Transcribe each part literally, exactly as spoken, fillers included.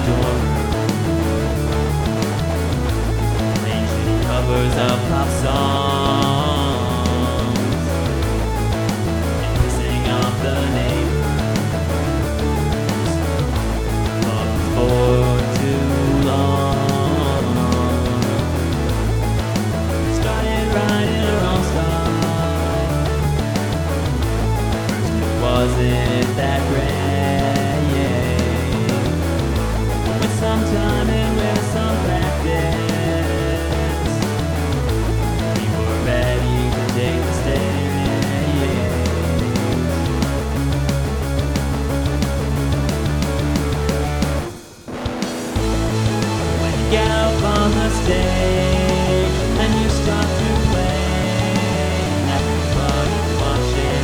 dorm room, playing shitty covers of pop songs and pissing off the neighbors. But for too long, we started writing our own stuff. First it wasn't that great. Some time and with some practice, we were ready to take the stage. When you get up on the stage and you start to play, everybody's watching.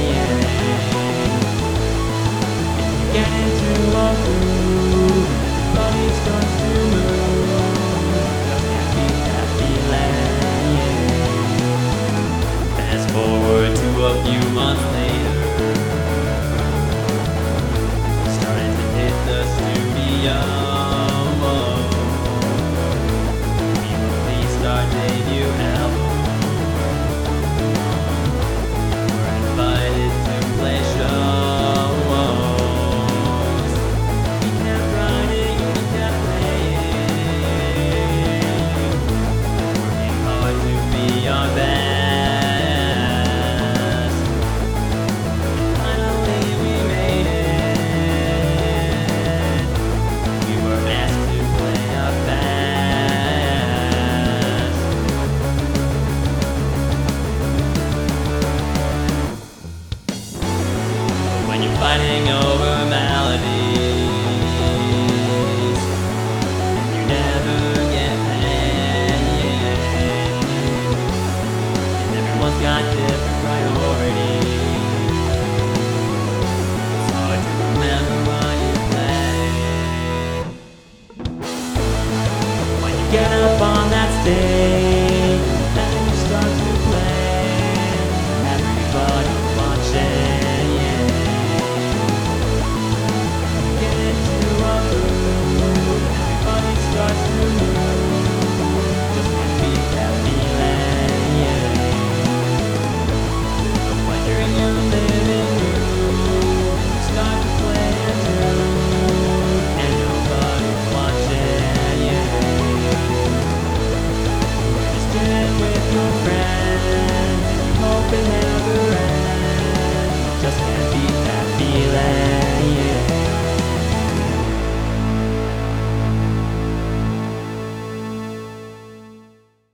If you get into a groove, body starts to move, just happy, happy land. Fast forward to a few months later, starting to hit the studio. We released our debut album. We're invited to play shows. We kept writing, we kept playing, working hard to be our best. Finally we made it. We were asked to play our best. When you're fighting over melodies, you never get paid, and everyone's got different priorities. It's hard to remember what you played. When you get up on that stage